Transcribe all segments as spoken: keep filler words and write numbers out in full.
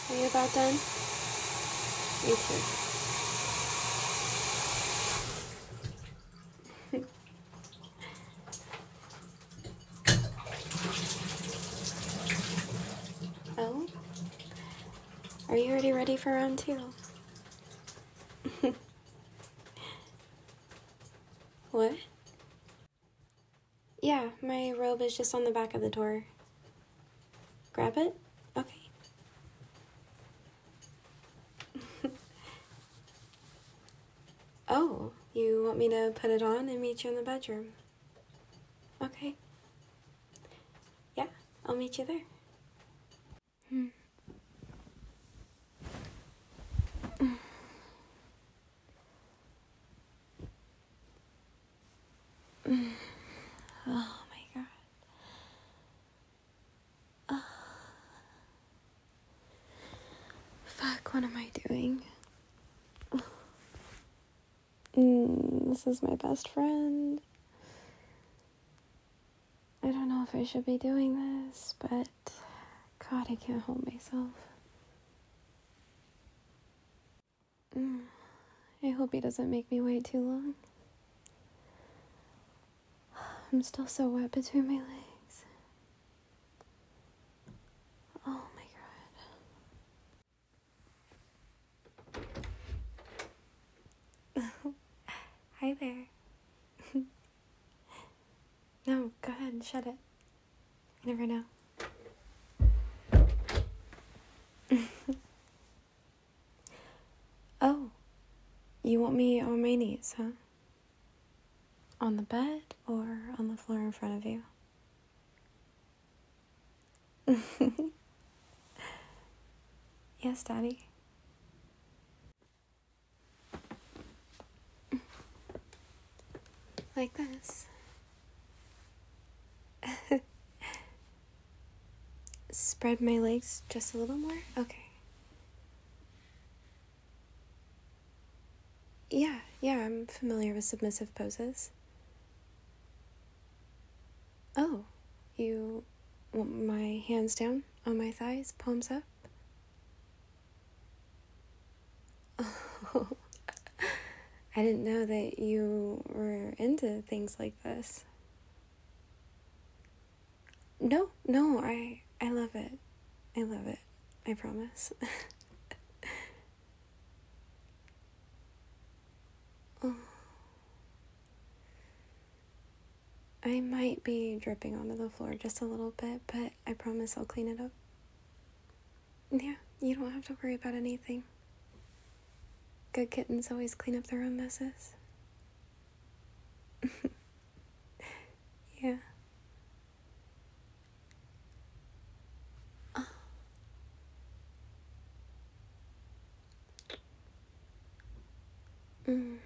Are you about done? Me too. Oh? Are you already ready for round two? What? Yeah, my robe is just on the back of the door. Grab it? Okay. Oh, you want me to put it on and meet you in the bedroom? Okay. Yeah, I'll meet you there. Hmm. Oh my god. Oh. Fuck, what am I doing? Mm, this is my best friend. I don't know if I should be doing this, but God, I can't hold myself. Mm, I hope he doesn't make me wait too long. I'm still so wet between my legs. Oh my god. Hi there. No, go ahead and shut it. You never know. Oh, you want me on my knees, huh? On the bed or on the floor in front of you? Yes, Daddy. Like this. Spread my legs just a little more? Okay. Yeah, yeah, I'm familiar with submissive poses. Oh, you want my hands down on my thighs, palms up? Oh, I didn't know that you were into things like this. No, no, I, I love it. I love it. I promise. Oh. I might be dripping onto the floor just a little bit, but I promise I'll clean it up. Yeah, you don't have to worry about anything. Good kittens always clean up their own messes. Yeah. Oh. Mm.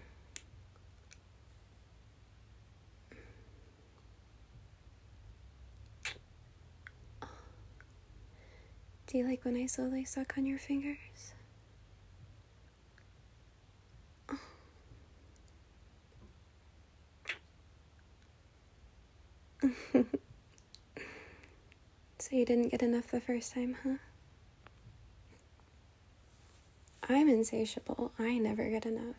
Do you like when I slowly suck on your fingers? Oh. So you didn't get enough the first time, huh? I'm insatiable. I never get enough.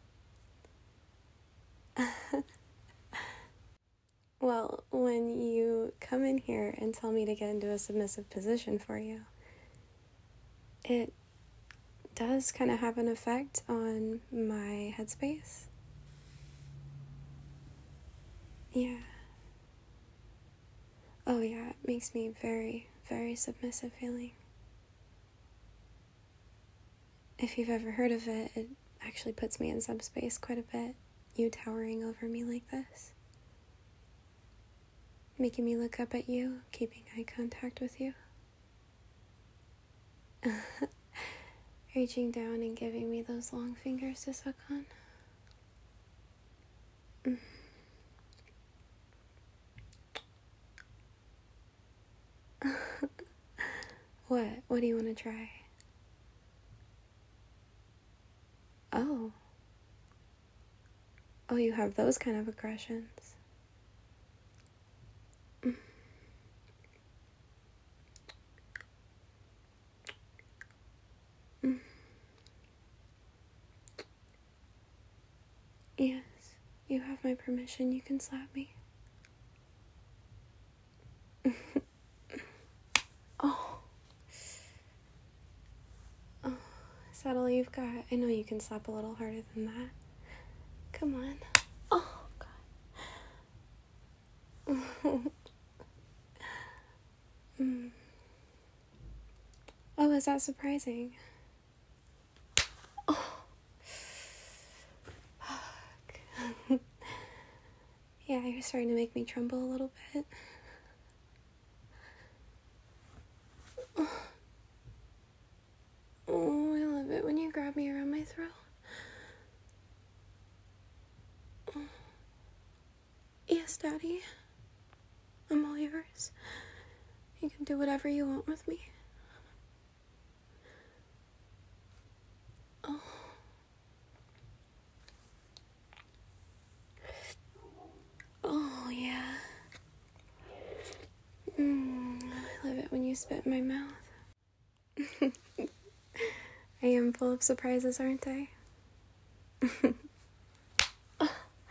Well, when you come in here and tell me to get into a submissive position for you, it does kind of have an effect on my headspace. Yeah. Oh yeah, it makes me very, very submissive feeling. If you've ever heard of it, it actually puts me in subspace quite a bit. You towering over me like this. Making me look up at you, keeping eye contact with you. Reaching down and giving me those long fingers to suck on. Mm. What? What do you want to try? Oh. Oh, you have those kind of aggressions. Yes, you have my permission. You can slap me. Oh. Oh, is that all you've got? I know you can slap a little harder than that. Come on. Oh, God. mm. Oh, is that surprising? Oh. Fuck. Yeah, you're starting to make me tremble a little bit. Oh, I love it when you grab me around my throat. Oh. Yes, Daddy. I'm all yours. You can do whatever you want with me. Oh. Oh, yeah. Mm, I love it when you spit in my mouth. I am full of surprises, aren't I? Oh.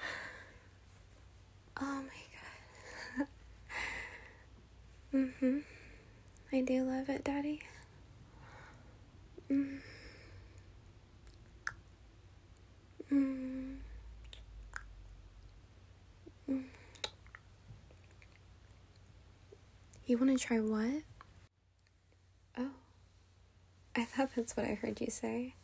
Oh my God. Mm-hmm. I do love it, Daddy. Mm. Mm. Mm. You want to try what? Oh. I thought that's what I heard you say.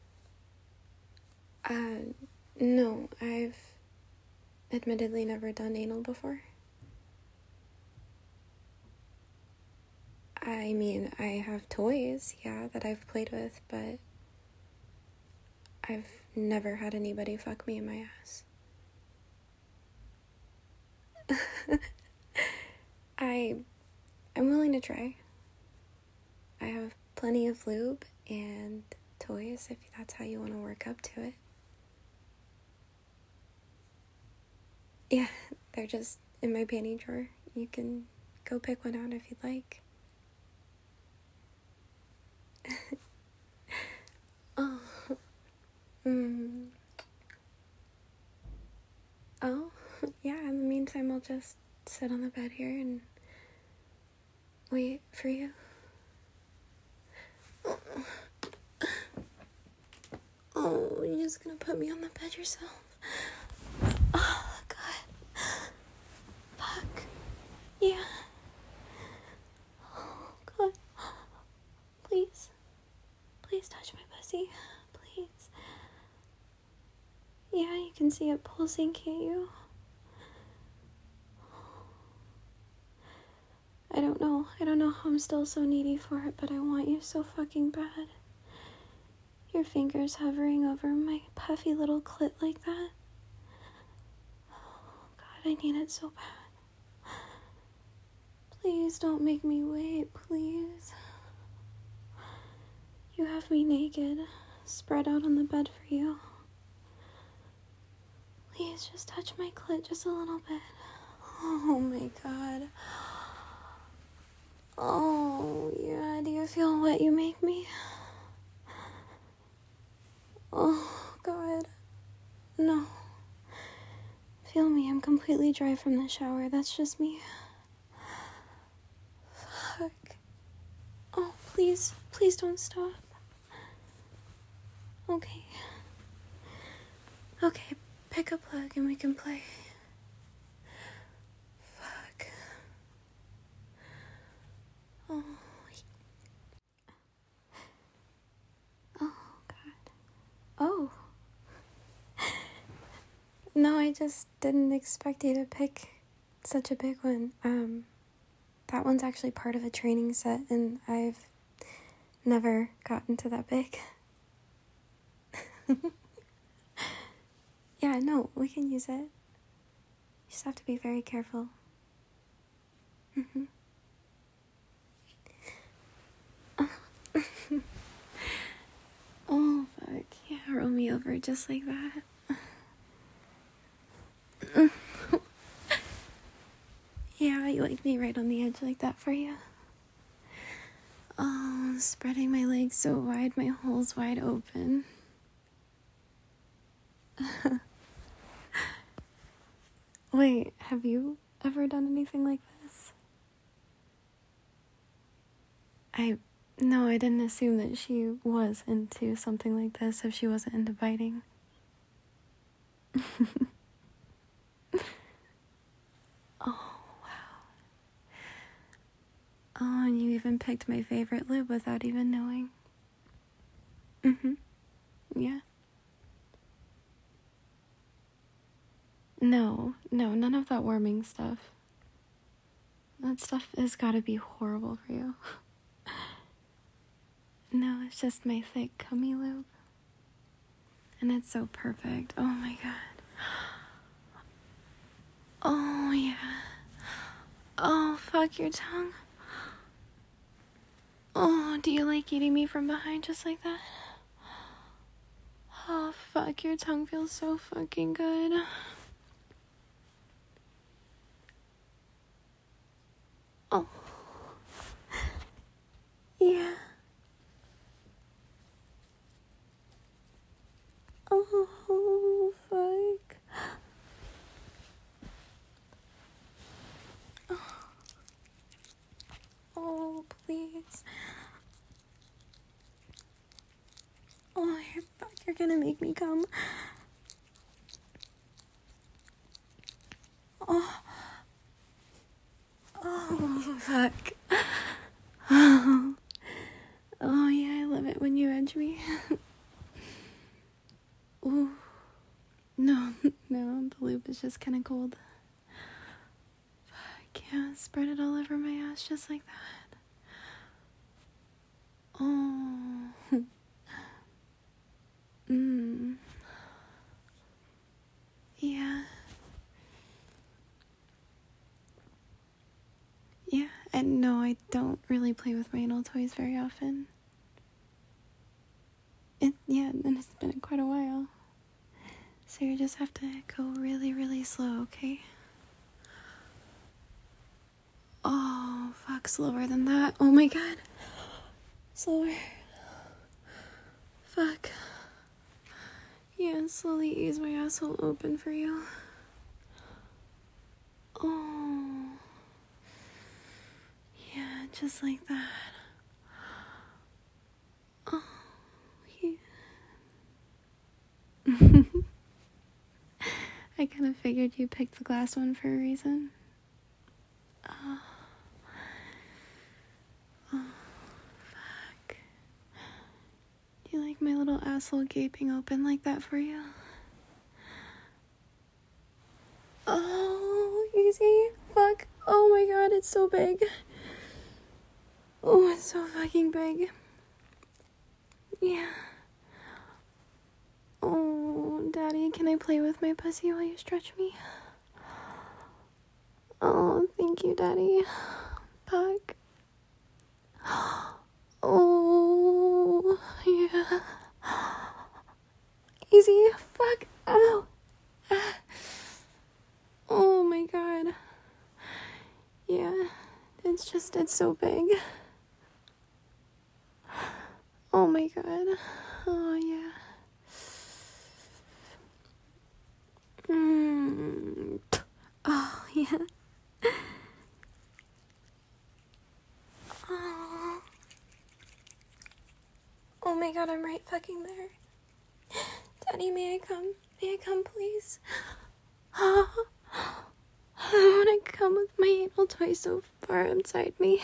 Uh, no, I've admittedly never done anal before. I mean, I have toys, yeah, that I've played with, but I've never had anybody fuck me in my ass. I, I'm willing to try. I have plenty of lube and toys if that's how you want to work up to it. Yeah, they're just in my panty drawer. You can go pick one out if you'd like. Oh. Mm. Oh, yeah, in the meantime, I'll just sit on the bed here and wait for you. Oh, oh, you're just gonna put me on the bed yourself? Oh, God. Fuck. Yeah. Oh, God. Please. Please touch my pussy. Please. Yeah, you can see it pulsing, can't you? I don't know. I don't know how I'm still so needy for it, but I want you so fucking bad. Your fingers hovering over my puffy little clit like that. Oh, God, I need it so bad. Please don't make me wait, please. You have me naked, spread out on the bed for you. Please just touch my clit just a little bit. Oh my God. Oh, yeah, do you feel what you make me? Oh, God. No. Feel me, I'm completely dry from the shower. That's just me. Fuck. Oh, please, please don't stop. Okay. Okay, pick a plug and we can play. Fuck. Oh. Oh, God. Oh. No, I just didn't expect you to pick such a big one. Um, that one's actually part of a training set, and I've never gotten to that big. Yeah, no, we can use it. You just have to be very careful. Mm-hmm. Oh, fuck. Yeah, roll me over just like that. Yeah, you like me right on the edge like that for you. Oh, spreading my legs so wide, my hole's wide open. Wait, have you ever done anything like this? I... No, I didn't assume that she was into something like this if she wasn't into biting. Oh, wow. Oh, and you even picked my favorite lube without even knowing. Mm-hmm. Yeah. No, no, none of that warming stuff. That stuff has gotta be horrible for you. No, it's just my thick, cummy lube. And it's so perfect. Oh my god. Oh, yeah. Oh, fuck your tongue. Oh, do you like eating me from behind just like that? Oh, fuck, your tongue feels so fucking good. Oh. Yeah. Oh, fuck. Oh, oh please. Oh, you're, fuck, you're gonna make me come. Oh. Oh, fuck. Oh. Oh, yeah, I love it when you edge me. Ooh. No, no, the lube is just kind of cold. Fuck, yeah, spread it all over my ass just like that. Oh. Mmm. Yeah. Yeah, and no, I don't really play with my anal toys very often. It, yeah, and it's been quite a while. So you just have to go really, really slow, okay? Oh, fuck, slower than that. Oh my god. Slower. Fuck. Yeah, slowly ease my asshole open for you. Oh. Yeah, just like that. Oh, yeah. I kind of figured you picked the glass one for a reason. Oh. Oh, fuck. Do you like my little asshole gaping open like that for you? Oh, easy. Fuck. Oh my god, it's so big. Oh, it's so fucking big. Yeah. Oh, Daddy, can I play with my pussy while you stretch me? Oh, thank you, Daddy. Fuck. Oh, yeah. Easy. Fuck. Ow. Oh my god. Yeah. It's just, it's so big. Oh my god. Oh, yeah. Mm. Oh, yeah. Oh. Oh my god, I'm right fucking there. Daddy, may I come? May I come, please? Oh. I want to come with my anal toy so far inside me.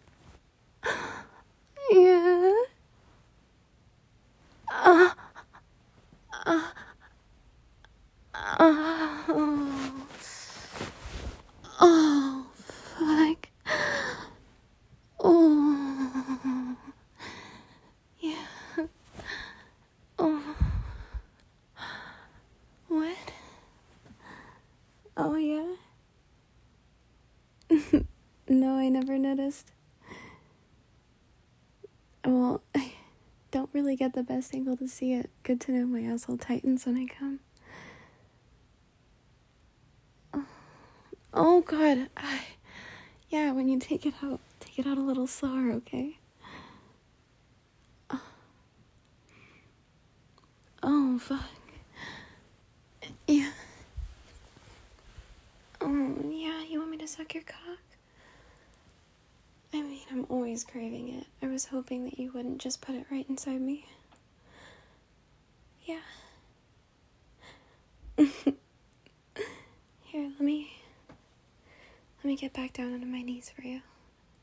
Yeah. Uh. Uh. Oh. Oh, fuck. Oh. Yeah. Oh. What? Oh, yeah? No, I never noticed. Well, I don't really get the best angle to see it. Good to know my asshole tightens when I come. Oh, oh god. I, yeah, when you take it out, take it out a little slower, okay? Oh, oh fuck. Yeah. suck your cock? I mean, I'm always craving it. I was hoping that you wouldn't just put it right inside me. Yeah. Here, let me... Let me get back down onto my knees for you.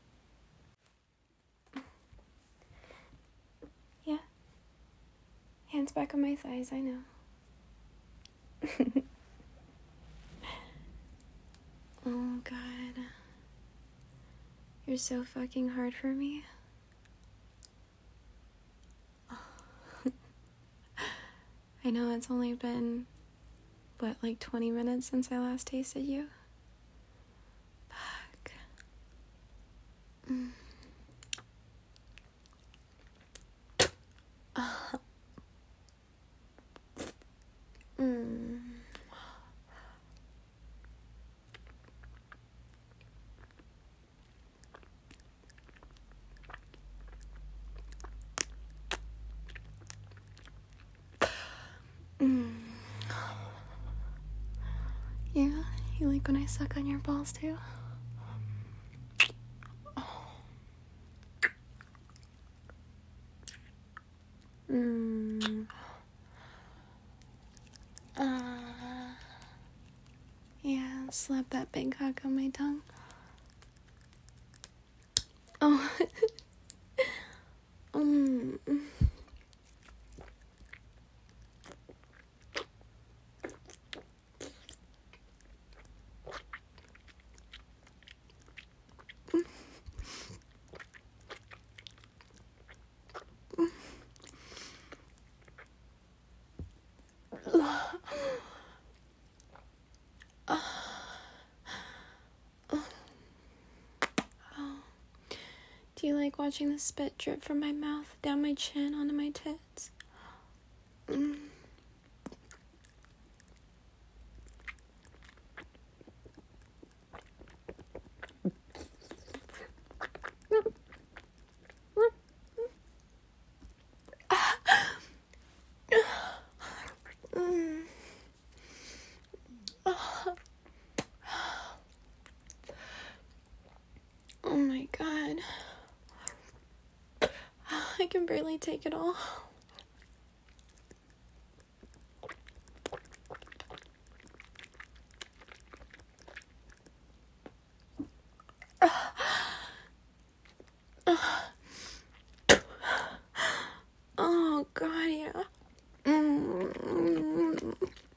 Yeah. Hands back on my thighs, I know. Oh, God. You're so fucking hard for me. I know it's only been, what, like twenty minutes since I last tasted you? Fuck. Mm. Uh. Mm. Mm. Yeah, you like when I suck on your balls too? Mm. Uh. Yeah, slap that big cock on my tongue. Oh. mm. Do you like watching the spit drip from my mouth down my chin onto my tits? Mm. Mm. Oh my God. I can barely take it all. Oh God, yeah. Mm.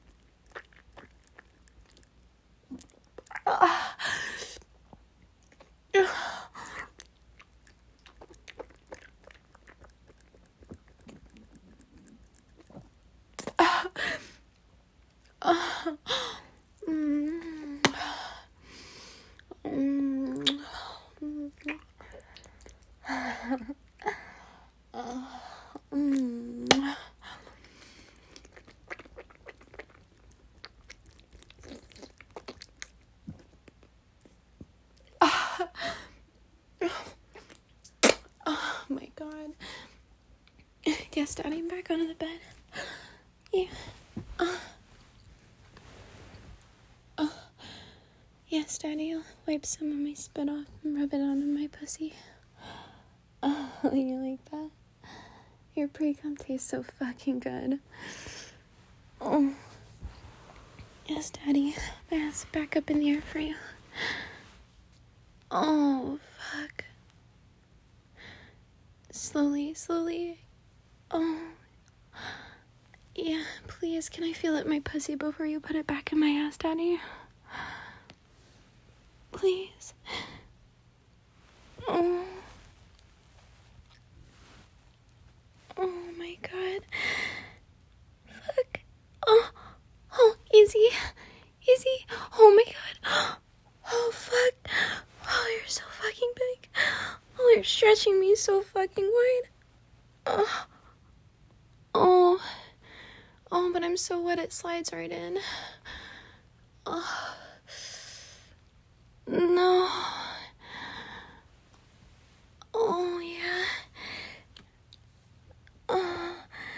Oh my God. Yes, Daddy, I'm back onto the bed. Yeah. Uh. Uh. Yes, Daddy, I'll wipe some of my spit off and rub it onto my pussy. Oh, you like that? Your pre-cum tastes so fucking good. Oh. Yes, Daddy. My ass back up in the air for you. Oh, fuck. Slowly, slowly. Oh. Yeah, please, can I feel it in my pussy before you put it back in my ass, Daddy? Please. Oh. Oh my God. Fuck. Oh. Oh, easy. Easy. Oh my God. Oh, fuck. Oh, you're so fucking big. Oh, you're stretching me so fucking wide. Oh. Oh. Oh, but I'm so wet it slides right in. Oh. No. Oh, yeah. Oh.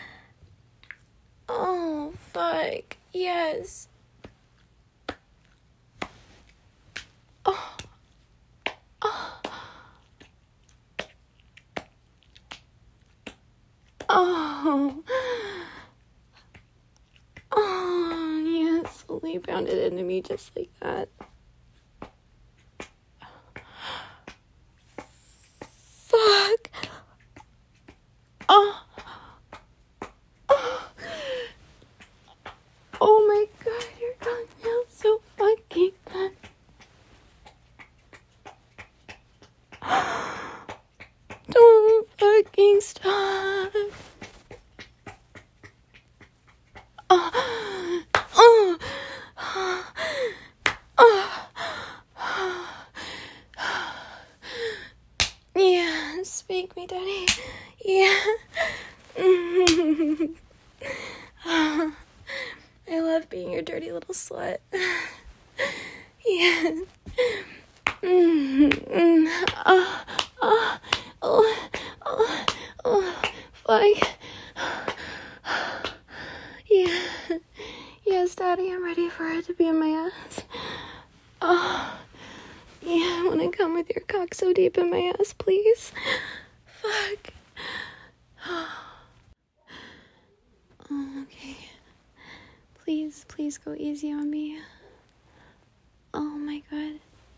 Oh, fuck. Yes. Oh. Oh. Oh, yeah, slowly pound it into me just like that. Fuck. Oh. Oh. Oh my god, your tongue feels so fucking good. Don't fucking stop. Oh. Oh. Oh. Yeah, speak me, Daddy. Yeah. I love being your dirty little slut. Yeah. Oh, oh, oh, oh, oh, fuck. Yeah. Yes, Daddy, I'm ready for it to be in my ass. Oh. Yeah, I want to come with your cock so deep in my ass, please. Fuck. Oh, okay. Please, please go easy on me. Oh my god.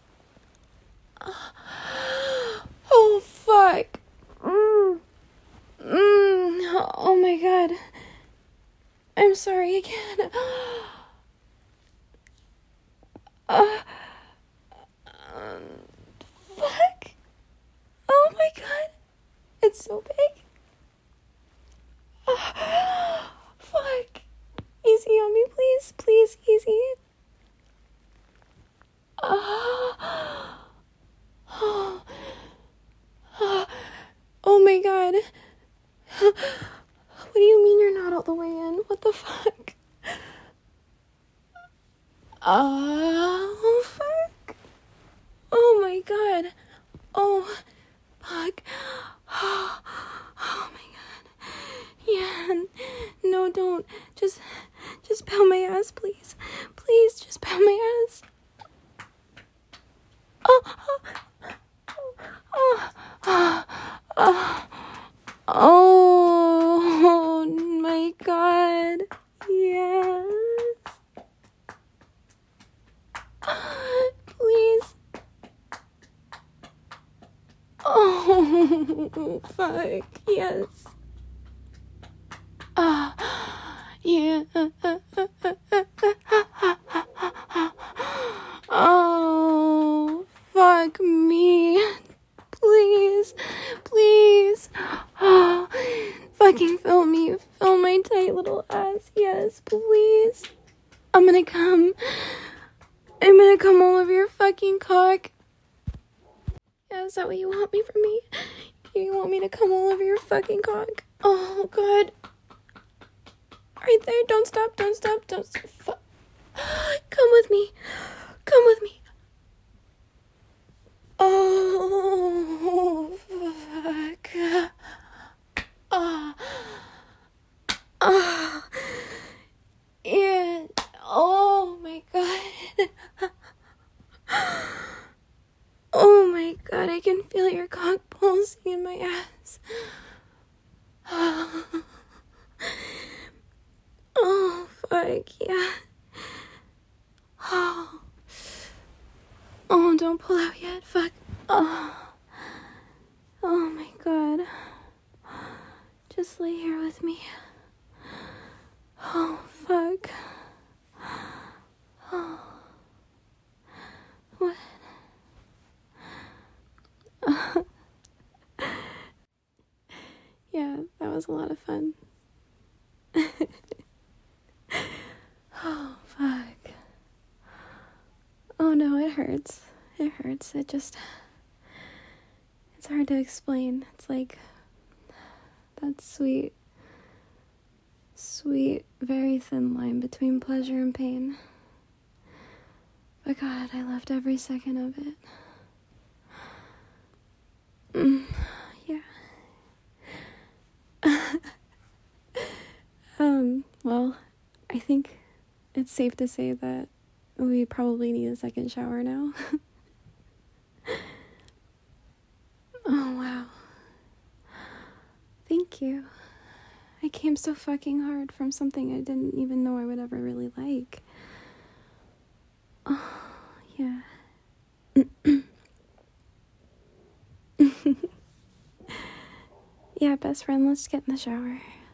Oh, oh fuck. Mm. Mm. Oh my god. I'm sorry again. Uh, um, fuck. Oh my god. It's so big. Oh, fuck. Easy on me, please. Please, easy. Oh. Oh. Oh. Oh my god. What do you mean you're not all the way in? What the fuck? Oh, fuck. Oh my god. Oh, fuck. Oh, oh my god. Yeah. No, don't. Just, just pound my ass, please. Please, just pound my ass. Oh, oh, oh, oh, oh, oh my god. Yes. Please. Oh, fuck. Yes. Ah, yeah. Oh, fuck me. Please, please. Oh, fucking fill me. Fill my tight little ass. Yes, please. I'm gonna come. I'm gonna come all over your fucking cock. Yeah, is that what you want me from me? You want me to come all over your fucking cock? Oh, God. Right there. Don't stop. Don't stop. Don't stop. Fuck. Come with me. Come with me. Oh, fuck. Oh. Oh. Yeah. Oh, my God. Oh, my God. I can feel your cock pulsing in my ass. Oh. Oh, fuck, yeah. Oh. Oh, don't pull out yet. Fuck. Oh. Oh, my God. Just lay here with me. Oh, fuck. Oh. What? Uh. Yeah, that was a lot of fun. Oh, fuck. Oh, no, it hurts. It hurts. It just... It's hard to explain. It's like... That sweet... Sweet, very thin line between pleasure and pain. But God, I loved every second of it. Mm, yeah. um, well, I think it's safe to say that we probably need a second shower now. Oh, wow. Thank you. I came so fucking hard from something I didn't even know I would ever really like. Oh, yeah. Yeah, best friend, let's get in the shower.